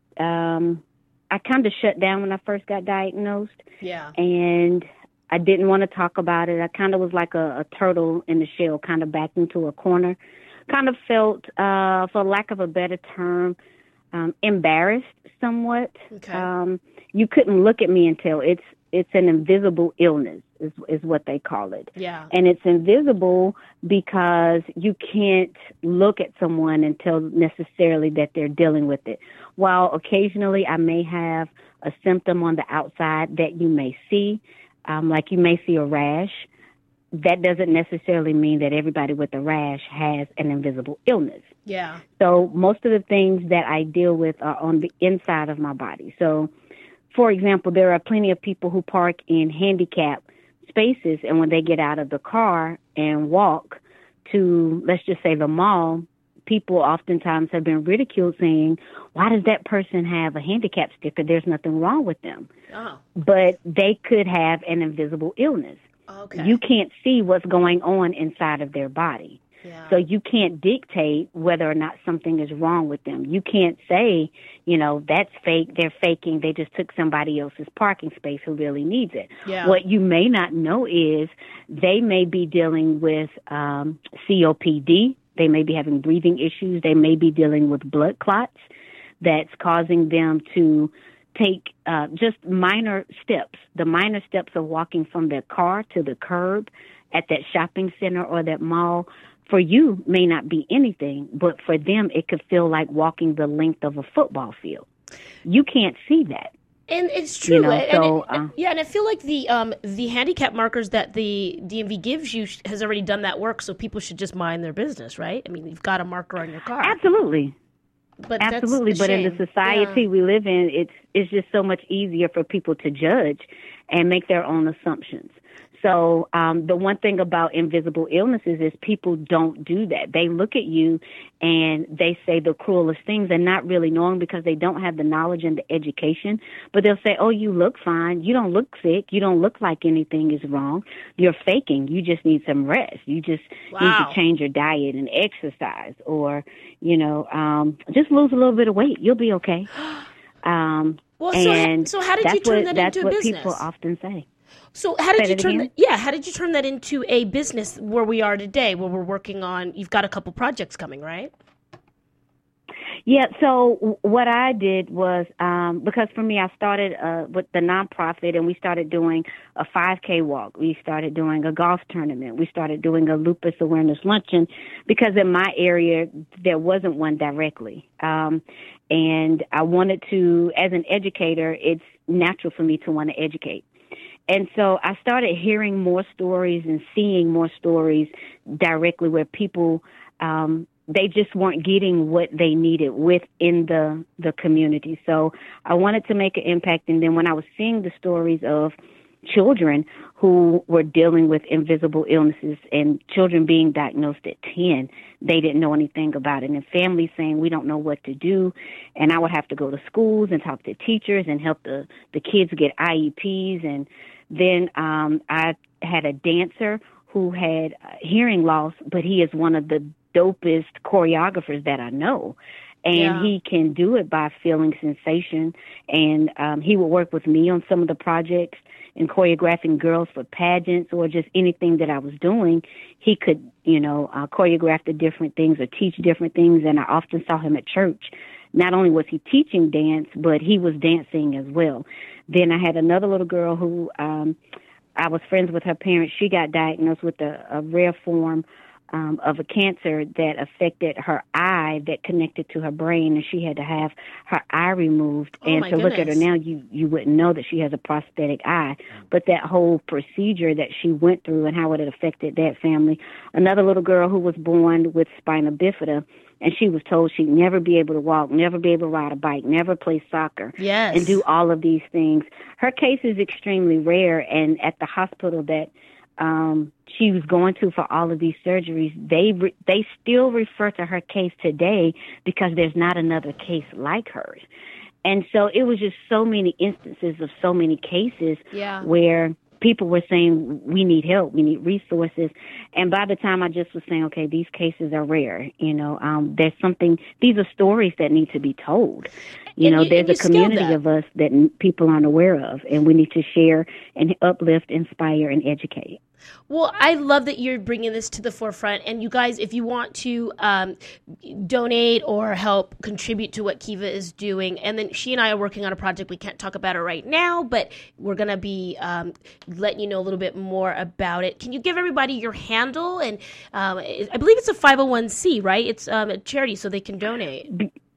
um, I kind of shut down when I first got diagnosed. Yeah. And I didn't want to talk about it. I kind of was like a, a turtle in the shell, kind of backed into a corner. Kind of felt, uh, for lack of a better term, um, embarrassed somewhat. Okay. Um, you couldn't look at me and tell. It's it's an invisible illness, is is what they call it. Yeah. And it's invisible because you can't look at someone and tell necessarily that they're dealing with it. While occasionally I may have a symptom on the outside that you may see, um, like you may see a rash, that doesn't necessarily mean that everybody with a rash has an invisible illness. Yeah. So most of the things that I deal with are on the inside of my body. So, for example, there are plenty of people who park in handicap spaces, and when they get out of the car and walk to, let's just say, the mall, people oftentimes have been ridiculed saying, why does that person have a handicap sticker? There's nothing wrong with them. Oh. But they could have an invisible illness. Okay. You can't see what's going on inside of their body. Yeah. So you can't dictate whether or not something is wrong with them. You can't say, you know, that's fake, they're faking, they just took somebody else's parking space who really needs it. Yeah. What you may not know is they may be dealing with um, C O P D. They may be having breathing issues. They may be dealing with blood clots that's causing them to take uh, just minor steps, the minor steps of walking from their car to the curb at that shopping center or that mall. For you may not be anything, but for them it could feel like walking the length of a football field. You can't see that. And it's true. You know, and, so, and it, uh, yeah, and I feel like the um, the handicap markers that the D M V gives you has already done that work, so people should just mind their business, right? I mean, you've got a marker on your car. Absolutely. But Absolutely, that's a but in the shame. society Yeah. we live in, it's it's just so much easier for people to judge and make their own assumptions. So um, the one thing about invisible illnesses is people don't do that. They look at you and they say the cruelest things and not really knowing because they don't have the knowledge and the education. But they'll say, oh, you look fine. You don't look sick. You don't look like anything is wrong. You're faking. You just need some rest. You just Wow. need to change your diet and exercise or, you know, um, just lose a little bit of weight. You'll be okay. Um, Well, so, and so how did you that's turn what, that that's into a what business? people often say. So how did Say you that turn again? that? Yeah, how did you turn that into a business where we are today, where we're working on? You've got a couple projects coming, right? Yeah, so w- what I did was, um, because for me, I started uh, with the nonprofit and we started doing a five K walk. We started doing a golf tournament. We started doing a lupus awareness luncheon because in my area, there wasn't one directly. Um, and I wanted to, as an educator, it's natural for me to want to educate. And so I started hearing more stories and seeing more stories directly where people, um, they just weren't getting what they needed within the, the community. So I wanted to make an impact. And then when I was seeing the stories of children who were dealing with invisible illnesses and children being diagnosed at ten, they didn't know anything about it. And families saying, we don't know what to do. And I would have to go to schools and talk to teachers and help the, the kids get I E Ps. And then um, I had a dancer who had hearing loss, but he is one of the dopest choreographers that I know. And Yeah. he can do it by feeling sensation. And um, he would work with me on some of the projects and choreographing girls for pageants or just anything that I was doing. He could, you know, uh, choreograph the different things or teach different things. And I often saw him at church. Not only was he teaching dance, but he was dancing as well. Then I had another little girl who um, I was friends with her parents. She got diagnosed with a, a rare form Um, of a cancer that affected her eye that connected to her brain, and she had to have her eye removed. Oh, and my to look at her goodness. now, you, you wouldn't know that she has a prosthetic eye. But that whole procedure that she went through and how it had affected that family. Another little girl who was born with spina bifida, and she was told she'd never be able to walk, never be able to ride a bike, never play soccer, Yes. and do all of these things. Her case is extremely rare, and at the hospital that um, she was going to for all of these surgeries, they re- they still refer to her case today because there's not another case like hers. And so it was just so many instances of so many cases Yeah. where people were saying, we need help, we need resources. And by the time I just was saying, okay, these cases are rare, you know, um, there's something, these are stories that need to be told. You And know, you- there's and you a community scaled that. of us that n- people aren't aware of, and we need to share and uplift, inspire, and educate. Well, I love that you're bringing this to the forefront. And you guys, if you want to um, donate or help contribute to what Kiva is doing, and then she and I are working on a project. We can't talk about it right now, but we're going to be um, letting you know a little bit more about it. Can you give everybody your handle? And um, I believe it's a five oh one c, right? It's um, a charity, so they can donate.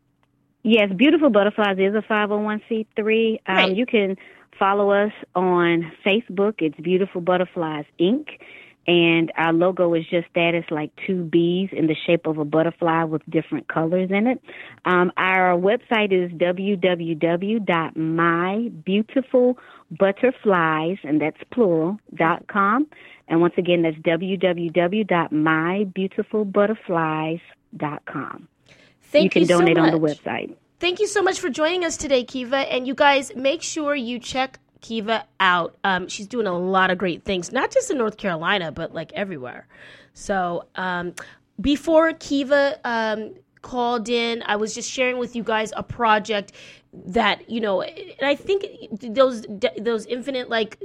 Yes, Beautiful Butterflies is a five oh one c three. Um, Right. You can follow us on Facebook. It's Beautiful Butterflies, Incorporated. And our logo is just that. It's like two bees in the shape of a butterfly with different colors in it. Um, our website is w w w dot my beautiful butterflies, and that's plural, dot com. And once again, that's w w w dot my beautiful butterflies dot com. Thank You can you so donate on the much. website. Thank you so much for joining us today, Kiva. And you guys, make sure you check Kiva out. Um, she's doing a lot of great things, not just in North Carolina, but like everywhere. So um, before Kiva um, called in, I was just sharing with you guys a project that, you know, and I think those those infinite, like,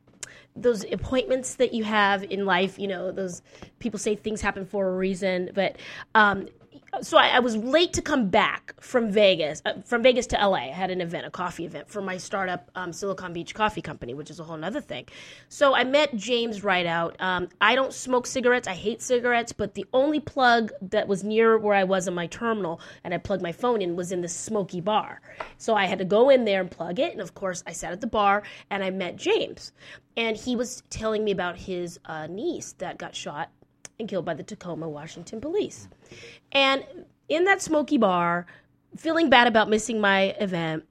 those appointments that you have in life, you know, those people say things happen for a reason, but um, so I, I was late to come back from Vegas, uh, from Vegas to L A. I had an event, a coffee event for my startup, um, Silicon Beach Coffee Company, which is a whole nother thing. So I met James Rideout. Um, I don't smoke cigarettes. I hate cigarettes, but the only plug that was near where I was in my terminal, and I plugged my phone in, was in this smoky bar. So I had to go in there and plug it. And of course, I sat at the bar and I met James. And he was telling me about his uh, niece that got shot and killed by the Tacoma, Washington police. And in that smoky bar, feeling bad about missing my event,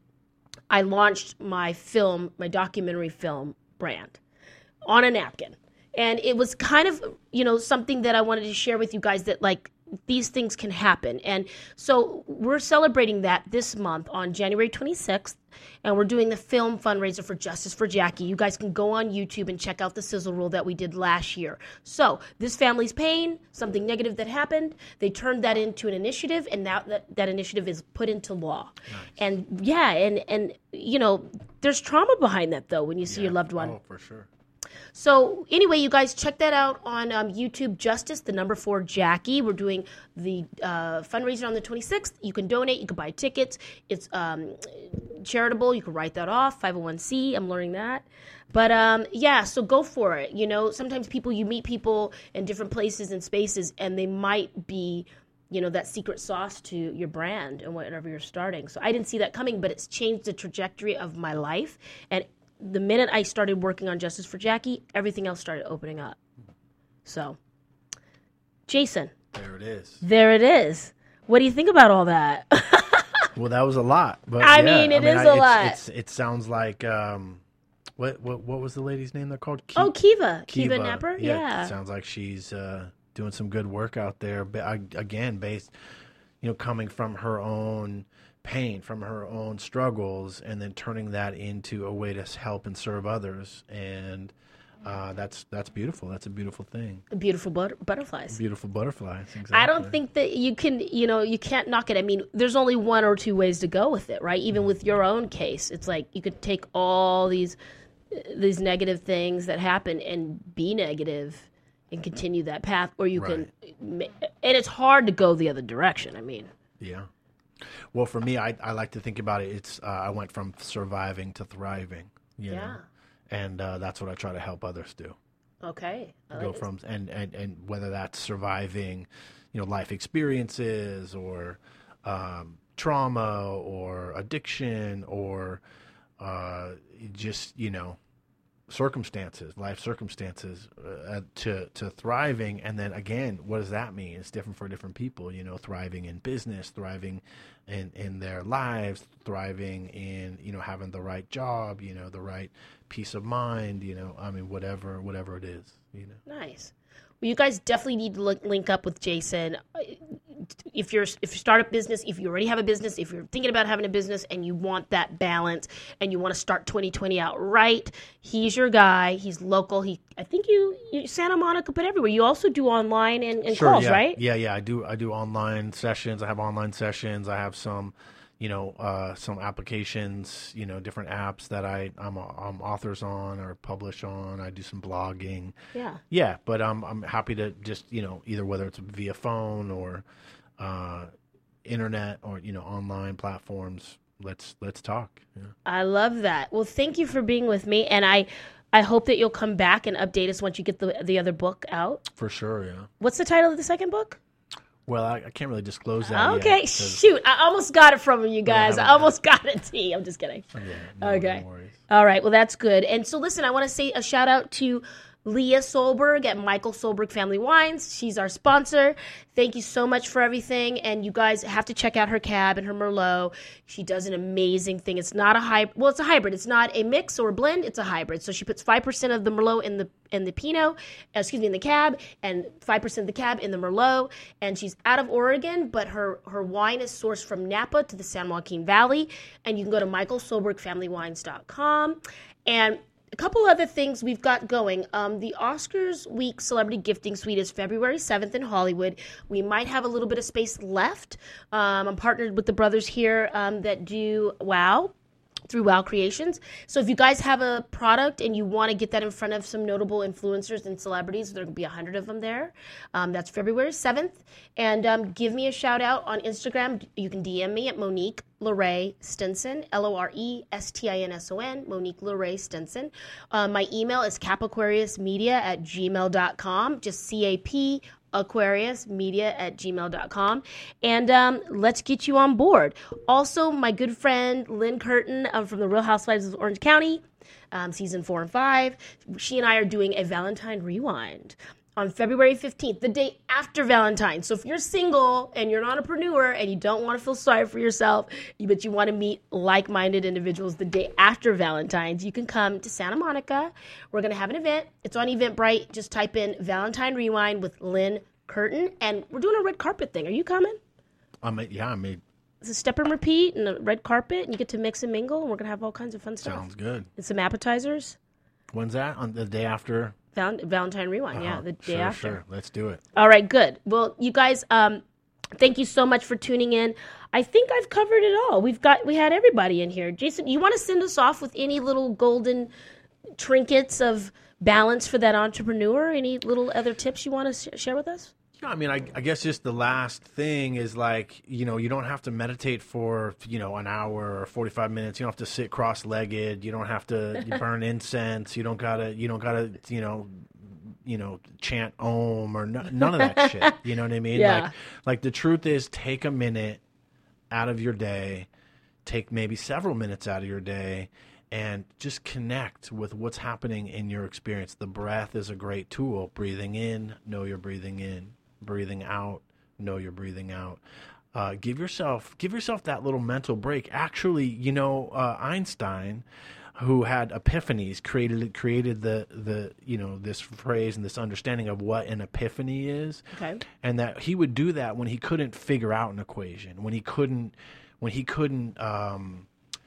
I launched my film, my documentary film brand on a napkin. And it was kind of, you know, something that I wanted to share with you guys, that like these things can happen. And so we're celebrating that this month on January twenty-sixth. And we're doing the film fundraiser for Justice for Jackie. You guys can go on YouTube and check out the sizzle reel that we did last year. So this family's pain, something negative that happened, they turned that into an initiative, and now that, that initiative is put into law. Nice. And yeah, and, and you know, there's trauma behind that, though, when you see Yeah. your loved one. Oh, for sure. So anyway, you guys check that out on um, YouTube, Justice, the number four Jackie. We're doing the uh, fundraiser on the twenty-sixth. You can donate. You can buy tickets. It's um, charitable. You can write that off, five oh one c. I'm learning that. But um, yeah, so go for it. You know, sometimes people, you meet people in different places and spaces, and they might be, you know, that secret sauce to your brand and whatever you're starting. So I didn't see that coming, but it's changed the trajectory of my life. And the minute I started working on Justice for Jackie, everything else started opening up. So, Jason. There it is. There it is. What do you think about all that? Well, that was a lot. But I yeah, mean, it is I- a it's, lot. It's, it sounds like um, what what what was the lady's name? They're called. Ki- Oh, Kiva. Kiva Napper? Yeah, Yeah. it sounds like she's uh, doing some good work out there. But I, again, based, you know, coming from her own pain, from her own struggles, and then turning that into a way to help and serve others. And uh, that's that's beautiful. That's a beautiful thing. Beautiful but- butterflies. Beautiful butterflies. Exactly. I don't think that you can, you know, you can't knock it. I mean, there's only one or two ways to go with it, right? Even with your own case, it's like you could take all these these negative things that happen and be negative and continue that path, or you can, and it's hard to go the other direction. I mean, yeah. Well, for me, I I like to think about it. It's uh, I went from surviving to thriving. You Yeah. know? And uh, that's what I try to help others do. okay. I Go like from and, and, and whether that's surviving, you know, life experiences or um, trauma or addiction or uh, just, you know, circumstances, life circumstances, uh, to to thriving. And then again, what does that mean? It's different for different people. You know, thriving in business, thriving in in their lives, thriving in, you know, having the right job, you know, the right peace of mind. You know, I mean, whatever whatever it is. You know. Nice. Well, you guys definitely need to look, link up with Jason. If you're if you start a business, if you already have a business, if you're thinking about having a business and you want that balance and you want to start twenty twenty out right, he's your guy. He's local. He, I think you, you Santa Monica, but everywhere. You also do online and, and Sure, calls, yeah. right? Yeah, yeah. I do. I do online sessions. I have online sessions. I have some, you know, uh, some applications, you know, different apps that I I'm, I'm authors on or publish on. I do some blogging. Yeah. Yeah, but I'm I'm happy to just, you know, either whether it's via phone or uh, internet or, you know, online platforms. Let's let's talk. Yeah. I love that. Well, thank you for being with me, and I I hope that you'll come back and update us once you get the the other book out. For sure. Yeah. What's the title of the second book? Well, I, I can't really disclose that. Okay, yet, 'cause- shoot. I almost got it from you guys. Yeah, I almost got it to you. I'm just kidding. Yeah, no, Okay. no worries. All right. Well, that's good. And so, listen, I want to say a shout out to Leah Solberg at Michael Solberg Family Wines. She's our sponsor. Thank you so much for everything. And you guys have to check out her cab and her Merlot. She does an amazing thing. It's not a hybrid. Well, it's a hybrid. It's not a mix or a blend. It's a hybrid. So she puts five percent of the Merlot in the in the Pinot, excuse me, in the cab, and five percent of the cab in the Merlot. And she's out of Oregon, but her, her wine is sourced from Napa to the San Joaquin Valley. And you can go to michael solberg family wines dot com. And a couple other things we've got going. Um, the Oscars Week Celebrity Gifting Suite is February seventh in Hollywood. We might have a little bit of space left. Um, I'm partnered with the brothers here um, that do WOW through WOW Creations. So if you guys have a product and you want to get that in front of some notable influencers and celebrities, there will be a hundred of them there. Um, that's February seventh. And um, give me a shout out on Instagram. You can D M me at Monique Lorraine Stinson, L O R E S T I N S O N, Monique Lorraine Stinson. Uh, my email is capaquariusmedia at gmail dot com, just C A P Aquarius Media at gmail dot com. And um, let's get you on board. Also, my good friend Lynn Curtin um, from the Real Housewives of Orange County, um, season four and five, she and I are doing a Valentine Rewind on February fifteenth, the day after Valentine's. So if you're single and you're an entrepreneur and you don't want to feel sorry for yourself, but you want to meet like-minded individuals the day after Valentine's, you can come to Santa Monica. We're going to have an event. It's on Eventbrite. Just type in Valentine Rewind with Lynn Curtin. And we're doing a red carpet thing. Are you coming? I'm a, yeah, I mean, It's a step and repeat and a red carpet, and you get to mix and mingle, and we're going to have all kinds of fun stuff. sounds good. And some appetizers. When's that? On the day after? Val- Valentine Rewind, yeah, Uh-huh. the day sure, after. Sure, let's do it. All right, good. Well, you guys, um, thank you so much for tuning in. I think I've covered it all. We've got we had everybody in here. Jason, you want to send us off with any little golden trinkets of balance for that entrepreneur? Any little other tips you want to sh- share with us? Yeah, I mean, I, I guess just the last thing is like, you know, you don't have to meditate for, you know, an hour or forty-five minutes. You don't have to sit cross-legged. You don't have to you burn incense. You don't gotta, you don't gotta, you know, you know, chant Om or no, none of that shit. You know what I mean? Yeah. Like, like the truth is, take a minute out of your day, take maybe several minutes out of your day, and just connect with what's happening in your experience. The breath is a great tool. Breathing in, know you're breathing in. Breathing out, know you're breathing out. Uh, give yourself give yourself that little mental break. Actually, you know, uh, Einstein, who had epiphanies, created created the the you know this phrase and this understanding of what an epiphany is, Okay. and that he would do that when he couldn't figure out an equation, when he couldn't when he couldn't um,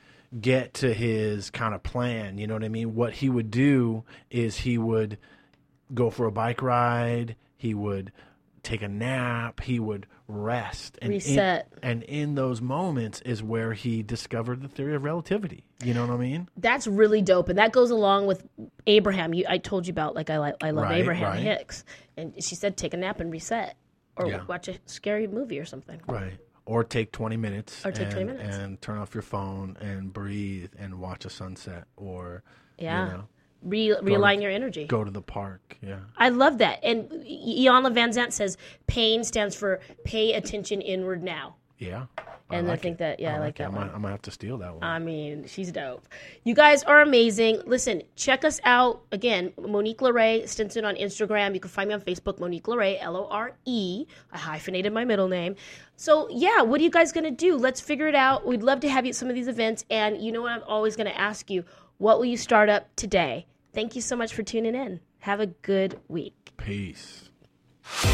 get to his kind of plan. You know what I mean? What he would do is he would go for a bike ride. He would take a nap, he would rest. And Reset. In, and in those moments is where he discovered the theory of relativity. You know what I mean? That's really dope, and that goes along with Abraham. You, I told you about, like, I, li- I love Right, Abraham right. Hicks, and she said take a nap and reset, or Yeah. watch a scary movie or something. Right. Or take twenty minutes. Or take and, twenty minutes. And turn off your phone and breathe and watch a sunset or, Yeah. you know, Re- realign your energy. go to the park. Yeah. I love that. And Iana Van Zant says PAIN stands for pay attention inward now. Yeah. And I, like think it. that, yeah, I, I like, like that it. I'm one. gonna, I'm gonna have to steal that one. I mean, she's dope. You guys are amazing. Listen, check us out. Again, Monique LeRae Stinson on Instagram. You can find me on Facebook, Monique LeRae, L O R E. I hyphenated my middle name. So, yeah, what are you guys going to do? Let's figure it out. We'd love to have you at some of these events. And you know what I'm always going to ask you? What will you start up today? Thank you so much for tuning in. Have a good week. Peace. You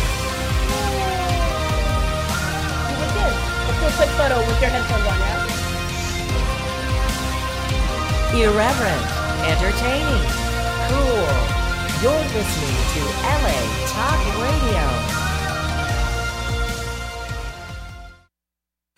did good. Let's do a quick photo with your headphones on, yeah? Irreverent, entertaining, cool. You're listening to L A Talk Radio.